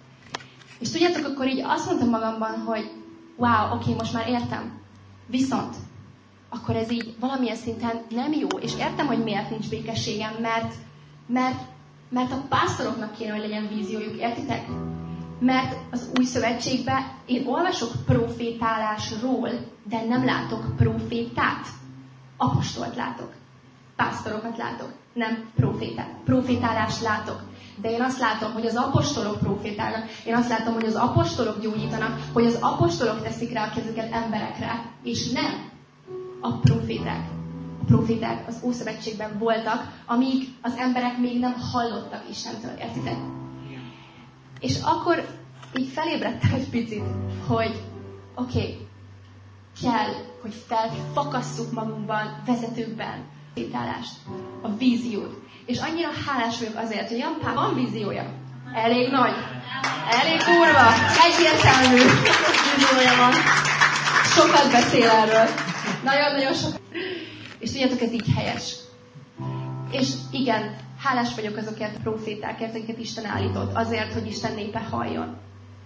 B: És tudjátok, akkor így azt mondtam magamban, hogy wow, oké, most már értem. Viszont akkor ez így valamilyen szinten nem jó. És értem, hogy miért nincs békességem, mert a pásztoroknak kéne, hogy legyen víziójuk, értitek? Mert az új szövetségben én olvasok profétálásról, de nem látok profétát. Apostolt látok. Pásztorokat látok. Nem profétát. Profétálást látok. De én azt látom, hogy az apostolok profétálnak. Én azt látom, hogy az apostolok gyógyítanak, hogy az apostolok teszik rá a kezüket emberekre, és nem a proféták. A proféták az Ószövetségben voltak, amíg az emberek még nem hallottak Istentől, értitek? És akkor így felébredtem egy picit, hogy oké, kell, hogy felfakasszuk magunkban, vezetőkben profétálást, a víziót. És annyira hálás vagyok azért, hogy Jan Pál van víziója. Elég nagy, elég kurva, egyértelmű víziója van. Sokat beszél erről. Nagyon-nagyon sokat. És tudjátok, ez így helyes. És igen, hálás vagyok azokért a profétákért, akiket Isten állított, azért, hogy Isten népe halljon.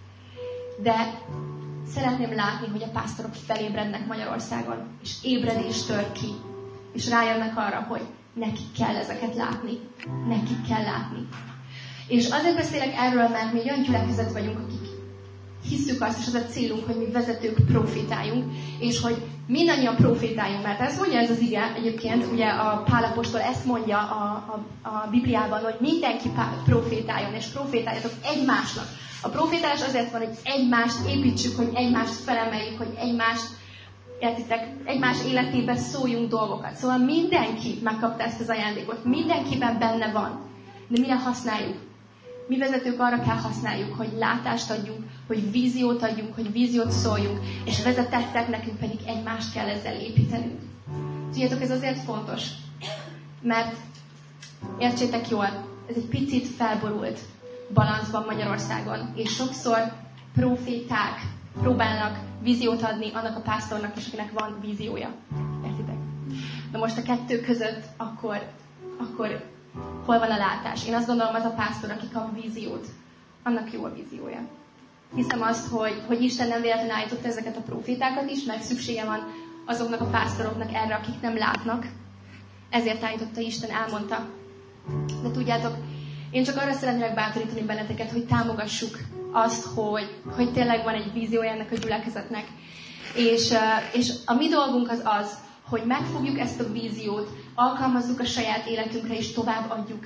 B: De szeretném látni, hogy a pásztorok felébrednek Magyarországon, és ébredés tör ki. És rájönnek arra, hogy nekik kell ezeket látni. Nekik kell látni. És azért beszélek erről, mert mi olyan gyülekezet vagyunk, akik hiszük azt, és az a célunk, hogy mi vezetők profétáljunk, és hogy mindannyian profétáljunk, mert ezt mondja ez az ige, egyébként, ugye a Pál apostol ezt mondja a Bibliában, hogy mindenki profétáljon, és profétáljatok egymásnak. A profétálás azért van, hogy egymást építsük, hogy egymást felemeljük, hogy egymás életében szóljunk dolgokat. Szóval mindenki megkapta ezt az ajándékot, mindenkiben benne van. De mire használjuk? Mi vezetők arra kell használjuk, hogy látást adjunk, hogy víziót adjunk, hogy víziót szóljunk, és vezetettek, nekünk pedig egymást kell ezzel építenünk. Tudjátok, ez azért fontos, mert értsétek jól, ez egy picit felborult balanszban Magyarországon, és sokszor proféták próbálnak víziót adni annak a pásztornak is, akinek van víziója. Értitek? Na most a kettő között akkor hol van a látás? Én azt gondolom, az a pásztor, aki kap víziót, annak jó a víziója. Hiszem azt, hogy Isten nem véletlenül állította ezeket a profétákat is, meg szüksége van azoknak a pásztoroknak erre, akik nem látnak. Ezért állította Isten, elmondta. De tudjátok, én csak arra szeretnélek bátorítani benneteket, hogy támogassuk azt, hogy tényleg van egy víziója ennek a gyülekezetnek. És a mi dolgunk az, hogy megfogjuk ezt a víziót, alkalmazzuk a saját életünkre, és továbbadjuk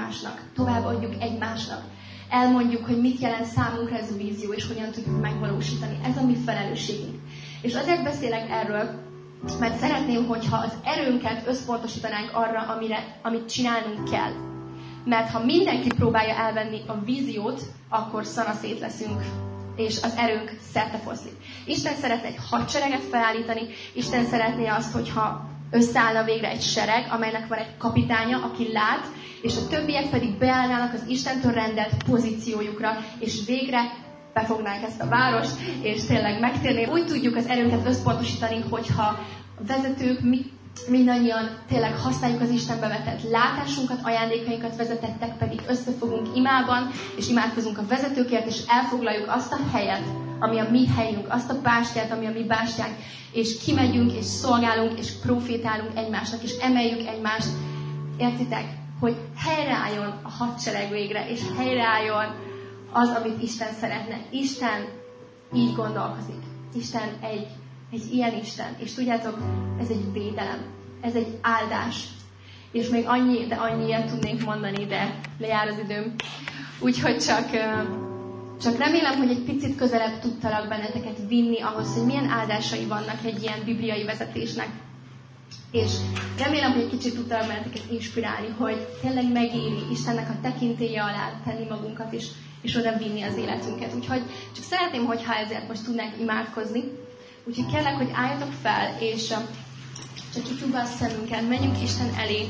B: egymásnak. Elmondjuk, hogy mit jelent számunkra ez a vízió, és hogyan tudjuk megvalósítani. Ez a mi felelősségünk. És azért beszélek erről, mert szeretném, hogyha az erőnket összpontosítanánk arra, amit csinálnunk kell. Mert ha mindenki próbálja elvenni a víziót, akkor szanaszét leszünk, és az erőnk szertefoszlik. Isten szeretne egy hadsereget felállítani, Isten szeretné azt, hogyha összeállna végre egy sereg, amelynek van egy kapitánya, aki lát, és a többiek pedig beállnának az Istentől rendelt pozíciójukra, és végre befognánk ezt a várost, és tényleg megtérnénk. Úgy tudjuk az erőnket összpontosítani, hogyha a vezetők, mindannyian tényleg használjuk az Istenbe vetett látásunkat, ajándékainkat, vezetettek pedig összefogunk imában, és imádkozunk a vezetőkért, és elfoglaljuk azt a helyet, ami a mi helyünk, azt a bástyát, ami a mi bástyánk, és kimegyünk, és szolgálunk, és profétálunk egymásnak, és emeljük egymást. Értitek? Hogy helyreálljon a hadsereg végre, és helyreálljon az, amit Isten szeretne. Isten így gondolkozik. Isten egy ilyen Isten. És tudjátok, ez egy védelem. Ez egy áldás. És még annyiért tudnék mondani, de lejár az időm. Úgyhogy csak remélem, hogy egy picit közelebb tudtalak benneteket vinni ahhoz, hogy milyen áldásai vannak egy ilyen bibliai vezetésnek. És remélem, hogy egy kicsit tudtalak benneteket inspirálni, hogy tényleg megéri Istennek a tekintélye alá tenni magunkat, és oda vinni az életünket. Úgyhogy csak szeretném, hogyha ezért most tudnánk imádkozni. Úgyhogy kérlek, hogy álljatok fel, és csak kitúgva a szemünket, menjünk Isten elé.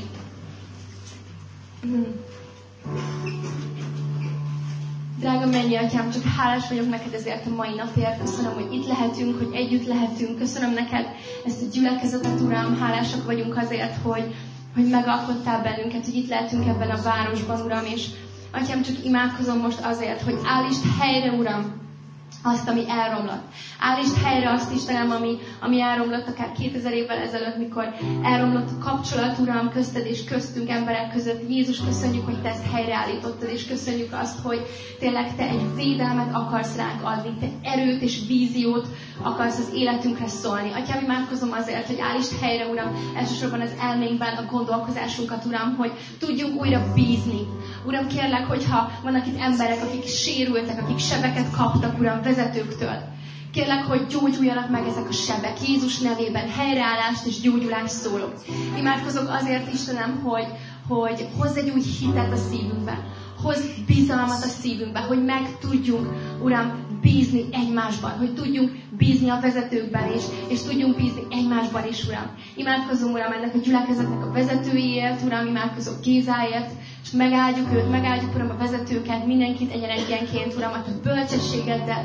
B: Drága mennyi Atyám, csak hálás vagyok neked ezért a mai napért. Köszönöm, hogy itt lehetünk, hogy együtt lehetünk. Köszönöm neked ezt a gyülekezetet, Uram. Hálásak vagyunk azért, hogy megalkottál bennünket, hogy itt lehetünk ebben a városban, Uram. És Atyám, csak imádkozom most azért, hogy állítsd helyre, Uram, azt, ami elromlott. Állítsd helyre azt, Istenem, ami elromlott akár 2000 évvel ezelőtt, mikor elromlott a kapcsolat, Uram, közted és köztünk, emberek között. Jézus, köszönjük, hogy te ezt helyreállítottad, és köszönjük azt, hogy tényleg te egy védelmet akarsz ránk adni, te erőt és víziót akarsz az életünkre szólni. Atyám, imádkozom azért, hogy állítsd helyre, Uram, elsősorban az elménkben a gondolkozásunkat, Uram, hogy tudjunk újra bízni. Uram, kérlek, hogyha vannak itt emberek, akik sérültek, akik sebeket kaptak, Uram, vezetőktől. Kérlek, hogy gyógyuljanak meg ezek a sebek. Jézus nevében helyreállást és gyógyulást szólok. Imádkozok azért, Istenem, hogy hozz egy új hitet a szívünkbe. Hozz bizalmat a szívünkbe, hogy meg tudjunk, Uram, bízni egymásban. Hogy tudjunk bízni a vezetőkben is, és tudjunk bízni egymásban is, Uram. Imádkozom, Uram, ennek a gyülekezetnek a vezetőiért, Uram, imádkozok Gézáért, és megáldjuk őt, megáldjuk, Uram, a vezetőket, mindenkit egyenként, Uram, a te bölcsességeddel,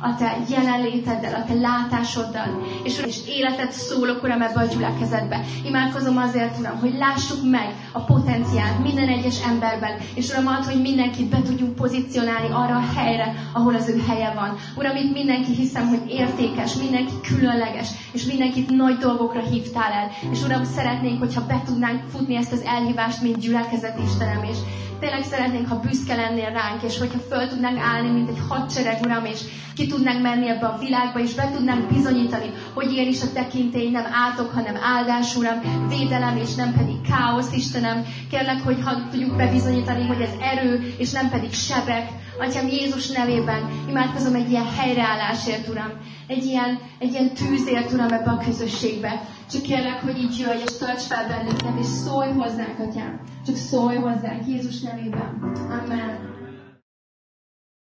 B: a Te jelenléteddel, a Te látásoddal, és életet szólok, Uram, ebbe a gyülekezetbe. Imádkozom azért, Uram, hogy lássuk meg a potenciált minden egyes emberben, és Uram, add, hogy mindenkit be tudjunk pozícionálni arra a helyre, ahol az ő helye van. Uram, itt mindenki hiszem, hogy értékes, mindenki különleges, és mindenkit nagy dolgokra hívtál el. És Uram, szeretnénk, hogyha be tudnánk futni ezt az elhívást, mint gyülekezet, Istenem, és tényleg szeretnénk, ha büszke lennél ránk, és hogyha föl tudnánk állni, mint egy hadsereg, Uram, és ki tudnánk menni ebbe a világba, és be tudnánk bizonyítani, hogy ilyen is a tekintély nem átok, hanem áldás, Uram, védelem, és nem pedig káosz, Istenem. Kérlek, hogy tudjuk bebizonyítani, hogy ez erő, és nem pedig sebek. Atyám, Jézus nevében imádkozom egy ilyen helyreállásért, Uram. Egy ilyen tűzért, Uram, ebbe a közösségbe. Csak kérlek, hogy így jöjj, és tölts fel bennünket, és szólj hozzánk, Atyám. Csak szólj hozzánk Jézus nevében. Amen.